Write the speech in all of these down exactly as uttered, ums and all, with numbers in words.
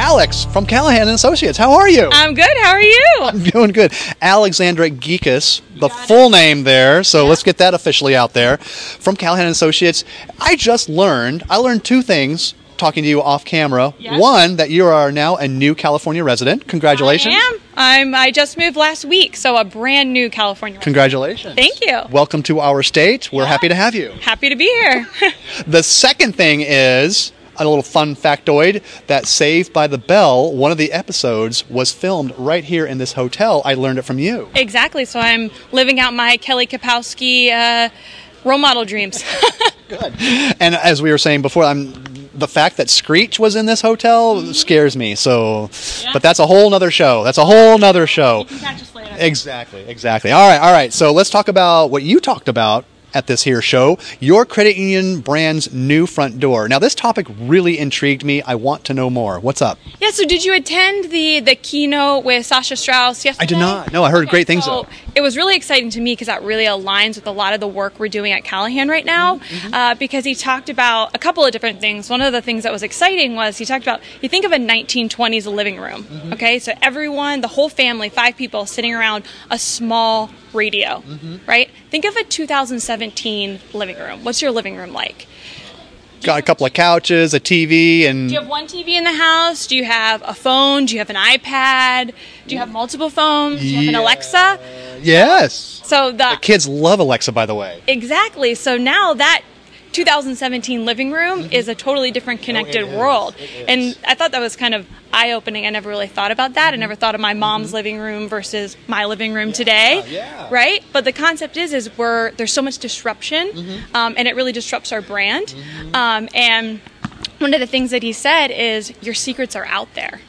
Alex from Callahan and Associates. How are you? I'm good. How are you? I'm doing good. Alexandra Geekus, the full name there. So yeah. Let's get that officially out there. From Callahan and Associates. I just learned, I learned two things talking to you off camera. Yes. One, that you are now a new California resident. Congratulations. I am. I'm, I just moved last week, so a brand new California resident. Congratulations. Thank you. Welcome to our state. We're yeah. happy to have you. Happy to be here. The second thing is a little fun factoid that Saved by the Bell, one of the episodes, was filmed right here in this hotel. I learned it from you. Exactly. So I'm living out my Kelly Kapowski uh, role model dreams. Good. And as we were saying before, I'm the fact that Screech was in this hotel mm-hmm. scares me. So, yeah. But that's a whole nother show. That's a whole nother show. You can catch us later. Exactly. Exactly. All right. All right. So let's talk about what you talked about at this here show, your credit union brand's new front door. Now, this topic really intrigued me. I want to know more. What's up? Yeah, so did you attend the, the keynote with Sasha Strauss yesterday? I did not. No, I heard okay, great things, so though. It was really exciting to me because that really aligns with a lot of the work we're doing at Callahan right now, mm-hmm. uh, because he talked about a couple of different things. One of the things that was exciting was he talked about, you think of a nineteen twenties living room, mm-hmm. okay? So everyone, the whole family, five people sitting around a small radio, mm-hmm. right? Think of a two thousand seventeen living room. What's your living room like? Got a couple of couches, a T V, and... Do you have one T V in the house? Do you have a phone? Do you have an iPad? Do you have multiple phones? Do you have an yeah. Alexa? Yes. So the, the kids love Alexa, by the way. Exactly. So now that two thousand seventeen living room mm-hmm. is a totally different connected oh, world. Is. And I thought that was kind of eye-opening. I never really thought about that. Mm-hmm. I never thought of my mom's mm-hmm. living room versus my living room yeah, today. Yeah. Right? But the concept is, is we're, there's so much disruption, mm-hmm. um, and it really disrupts our brand. Mm-hmm. Um, and one of the things that he said is, your secrets are out there.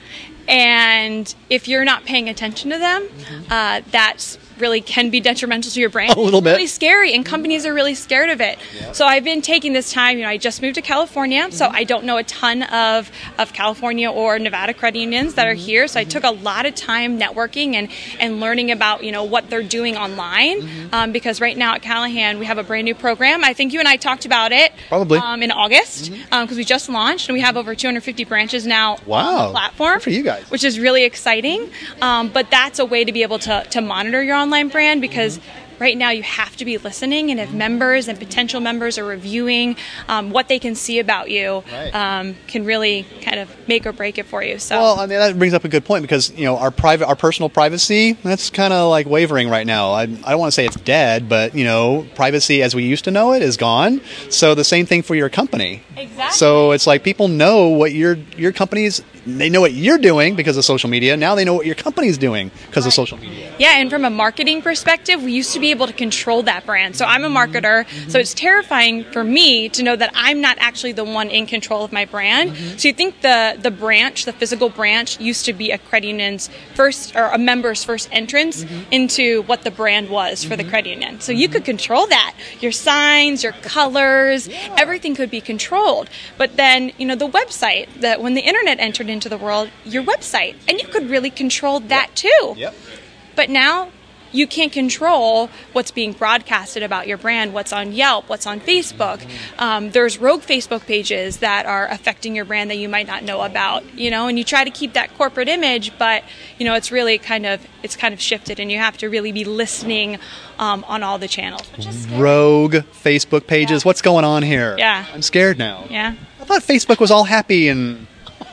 And if you're not paying attention to them, mm-hmm. uh, that's really can be detrimental to your brand. A little bit. It's really scary, and companies are really scared of it. Yeah. So I've been taking this time, you know, I just moved to California, mm-hmm. so I don't know a ton of, of California or Nevada credit unions that mm-hmm. are here, so I took a lot of time networking and, and learning about, you know, what they're doing online, mm-hmm. um, because right now at Callahan, we have a brand new program. I think you and I talked about it. Probably. Um, in August, because mm-hmm. um, we just launched, and we have over two hundred fifty branches now wow. on the platform. Good for you guys. Which is really exciting, um, but that's a way to be able to, to monitor your online brand, because right now you have to be listening, and if members and potential members are reviewing um, what they can see about you, right. um, can really kind of make or break it for you. So, well, I mean, that brings up a good point, because you know our private, our personal privacy, that's kind of like wavering right now. I, I don't want to say it's dead, but you know, privacy as we used to know it is gone. So the same thing for your company. Exactly. So it's like people know what your your company's. They know what you're doing because of social media. Now they know what your company's doing because right. of social media. Yeah, and from a marketing perspective, we used to be able to control that brand. So I'm a marketer, mm-hmm. so it's terrifying for me to know that I'm not actually the one in control of my brand. Mm-hmm. So you think the the branch, the physical branch, used to be a credit union's first, or a member's first entrance mm-hmm. into what the brand was mm-hmm. for the credit union. So mm-hmm. you could control that. Your signs, your colors, yeah. everything could be controlled. But then, you know, the website, that when the internet entered into the world, your website, and you could really control that yep. too. Yep. But now you can't control what's being broadcasted about your brand, what's on Yelp, what's on Facebook. Um, there's rogue Facebook pages that are affecting your brand that you might not know about, you know, and you try to keep that corporate image, but, you know, it's really kind of, it's kind of shifted, and you have to really be listening um, on all the channels. Which is scary. Rogue Facebook pages. Yeah. What's going on here? Yeah. I'm scared now. Yeah. I thought Facebook was all happy and...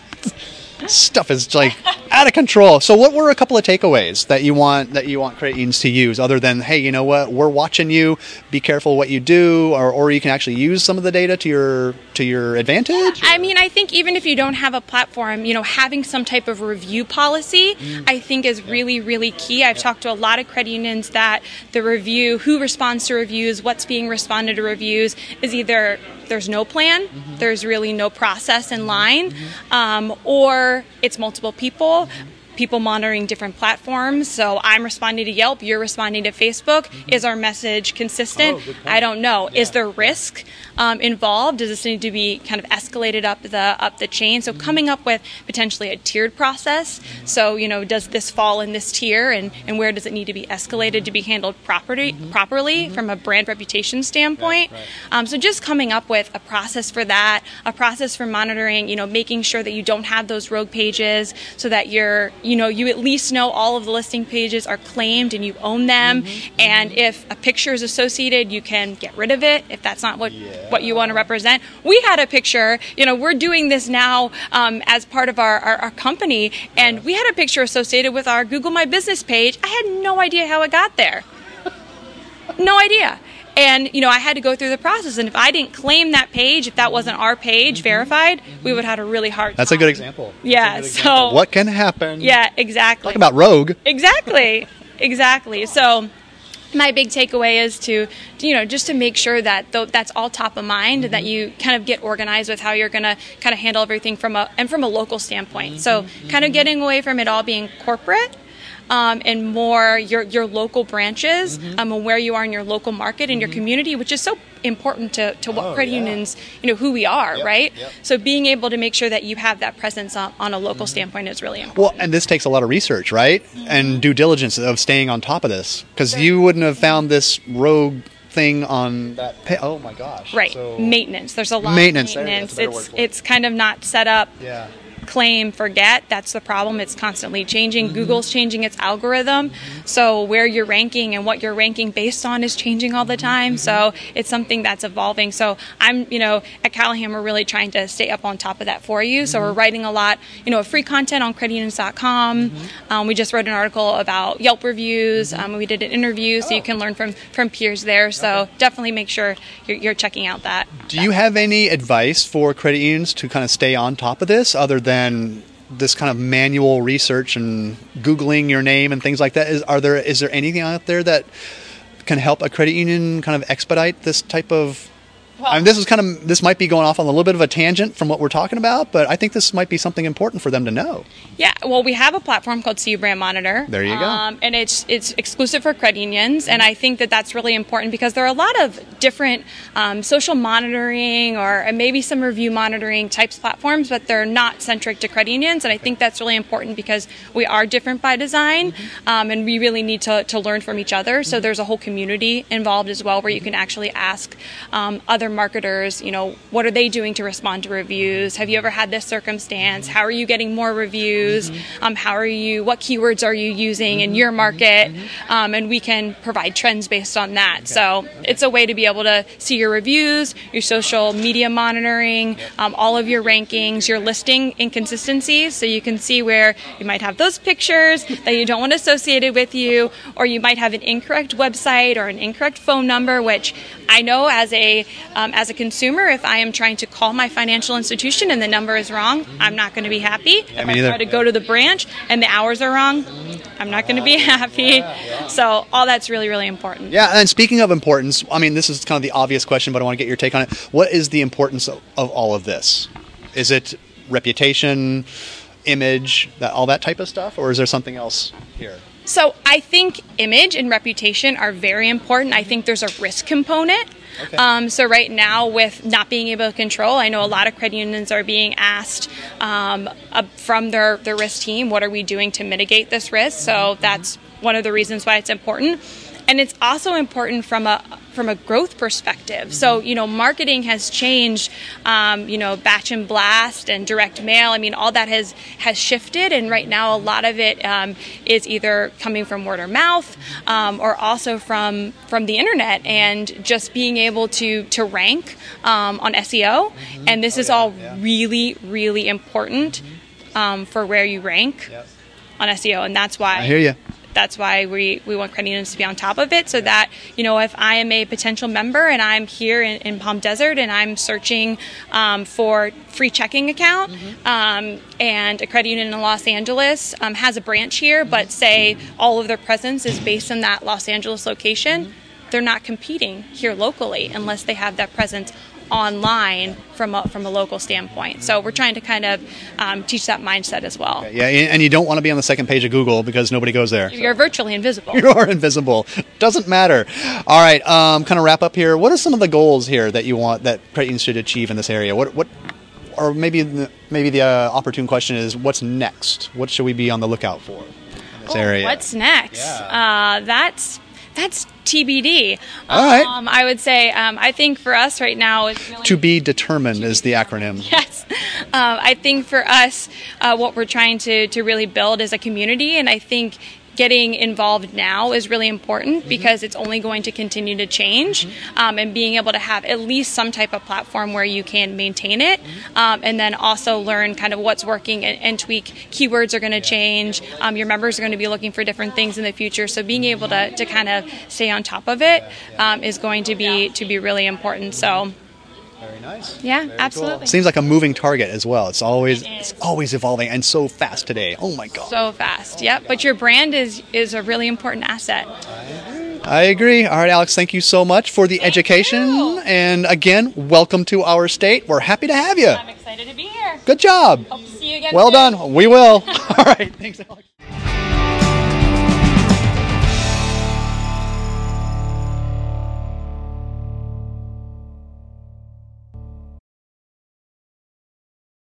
Stuff is like out of control. So what were a couple of takeaways that you want that you want credit unions to use, other than, hey, you know what, we're watching you, be careful what you do, or, or you can actually use some of the data to your to your advantage? I mean, I think even if you don't have a platform, you know, having some type of review policy, mm. I think is yeah. really, really key. I've yeah. talked to a lot of credit unions that the review, who responds to reviews, what's being responded to reviews, is either there's no plan, mm-hmm. there's really no process in line, mm-hmm. um, or it's multiple people. people monitoring different platforms. So I'm responding to Yelp, you're responding to Facebook. Mm-hmm. Is our message consistent? Oh, good point. I don't know. Yeah. Is there risk um, involved? Does this need to be kind of escalated up the up the chain? So mm-hmm. coming up with potentially a tiered process. Mm-hmm. So, you know, does this fall in this tier, and, and where does it need to be escalated to be handled properly, mm-hmm. properly mm-hmm. from a brand reputation standpoint? Right, right. Um, so just coming up with a process for that, a process for monitoring, you know, making sure that you don't have those rogue pages, so that you're, you know, you at least know all of the listing pages are claimed and you own them. Mm-hmm. And if a picture is associated, you can get rid of it if that's not what, yeah. what you want to represent. We had a picture, you know, we're doing this now um, as part of our, our, our company, and yeah. we had a picture associated with our Google My Business page. I had no idea how it got there. No idea. And, you know, I had to go through the process. And if I didn't claim that page, if that wasn't our page mm-hmm. verified, mm-hmm. we would have had a really hard That's time. a good example. Yeah. Good so example. What can happen? Yeah, exactly. Talk about rogue. Exactly. Exactly. So my big takeaway is to, you know, just to make sure that th- that's all top of mind, mm-hmm. that you kind of get organized with how you're going to kind of handle everything from a, and from a local standpoint. Mm-hmm. So kind of getting away from it all being corporate. Um, and more your your local branches, mm-hmm. um, and where you are in your local market and mm-hmm. your community, which is so important to, to what oh, credit yeah. unions, you know, who we are, yep, right? Yep. So being able to make sure that you have that presence on, on a local mm-hmm. standpoint is really important. Well, and this takes a lot of research, right? Mm-hmm. And due diligence of staying on top of this, because sure. you wouldn't have found this rogue thing on that pay- oh my gosh. Right. So maintenance. There's a lot maintenance. of maintenance. There, it's it's kind of not set up. Yeah. Claim, forget. That's the problem. It's constantly changing. Mm-hmm. Google's changing its algorithm. Mm-hmm. So where you're ranking and what you're ranking based on is changing all the time. Mm-hmm. So it's something that's evolving. So I'm, you know, at Callahan, we're really trying to stay up on top of that for you. Mm-hmm. So we're writing a lot, you know, free content on credit unions dot com. Mm-hmm. Um, we just wrote an article about Yelp reviews. Mm-hmm. Um, we did an interview, so oh. you can learn from, from peers there. So okay. definitely make sure you're, you're checking out that. Do that you have any advice for credit unions to kind of stay on top of this, other than and this kind of manual research and Googling your name and things like that? Is are there is there anything out there that can help a credit union kind of expedite this type of? Well, I mean, this is kind of this might be going off on a little bit of a tangent from what we're talking about, but I think this might be something important for them to know. Yeah, well, we have a platform called C U Brand Monitor. There you go. Um, and it's it's exclusive for credit unions, and I think that that's really important because there are a lot of different um, social monitoring or and maybe some review monitoring types platforms, but they're not centric to credit unions, and I think that's really important because we are different by design, mm-hmm. um, and we really need to, to learn from each other. So there's a whole community involved as well where you can actually ask um, other marketers, you know, what are they doing to respond to reviews? Have you ever had this circumstance? How are you getting more reviews? Mm-hmm. Um, how are you, what keywords are you using in your market? Mm-hmm. Um, and we can provide trends based on that. Okay. So okay. it's a way to be able to see your reviews, your social media monitoring, um, all of your rankings, your listing inconsistencies. So you can see where you might have those pictures that you don't want associated with you, or you might have an incorrect website or an incorrect phone number, which I know as a um, as a consumer, if I am trying to call my financial institution and the number is wrong, I'm not going to be happy. Yeah, if me I either. try to go to the branch and the hours are wrong, I'm not going to be happy. So all that's really, really important. Yeah, and speaking of importance, I mean, this is kind of the obvious question, but I want to get your take on it. What is the importance of, of all of this? Is it reputation, image, that all that type of stuff, or is there something else here? So I think image and reputation are very important. I think there's a risk component. Okay. Um, so right now, with not being able to control, I know a lot of credit unions are being asked um, uh, from their, their risk team, what are we doing to mitigate this risk? So that's one of the reasons why it's important. And it's also important from a from a growth perspective. So, you know, marketing has changed, um, you know, batch and blast and direct mail. I mean, all that has, has shifted. And right now, a lot of it um, is either coming from word of mouth um, or also from from the internet and just being able to, to rank um, on S E O. Mm-hmm. And this oh, is yeah, all yeah. really, really important um, for where you rank yep. on S E O. And that's why... I hear you. That's why we, we want credit unions to be on top of it so that, you know, if I am a potential member and I'm here in, in Palm Desert and I'm searching um, for free checking account mm-hmm. um, and a credit union in Los Angeles um, has a branch here, but say all of their presence is based in that Los Angeles location, mm-hmm. they're not competing here locally unless they have that presence online from a, from a local standpoint. So we're trying to kind of um, teach that mindset as well. Yeah, and you don't want to be on the second page of Google because nobody goes there. You're virtually invisible. You are invisible. Doesn't matter. All right, um, kind of wrap up here. What are some of the goals here that you want that Creighton should achieve in this area? What what, or maybe the, maybe the uh, opportune question is, what's next? What should we be on the lookout for in this oh, area? What's next? Yeah. Uh, that's that's T B D. All right. Um, I would say um, I think for us right now it's really To be determined is the acronym. Yes. Um, I think for us, uh, what we're trying to, to really build is a community, and I think getting involved now is really important mm-hmm. because it's only going to continue to change, mm-hmm. um, and being able to have at least some type of platform where you can maintain it, mm-hmm. um, and then also learn kind of what's working and, and tweak. Keywords are going to yeah. change. Um, your members are going to be looking for different things in the future, so being able to, to kind of stay on top of it um, is going to be to be really important. So. Very nice. Yeah, Very absolutely. Cool. Seems like a moving target as well. It's always it it's always evolving and so fast today. Oh my god. So fast. Yep. But your brand is is a really important asset. I agree. All right, Alex, thank you so much for the thank education. You. And again, welcome to our state. We're happy to have you. I'm excited to be here. Good job. Hope to see you again Well soon. done. We will. All right. Thanks, Alex.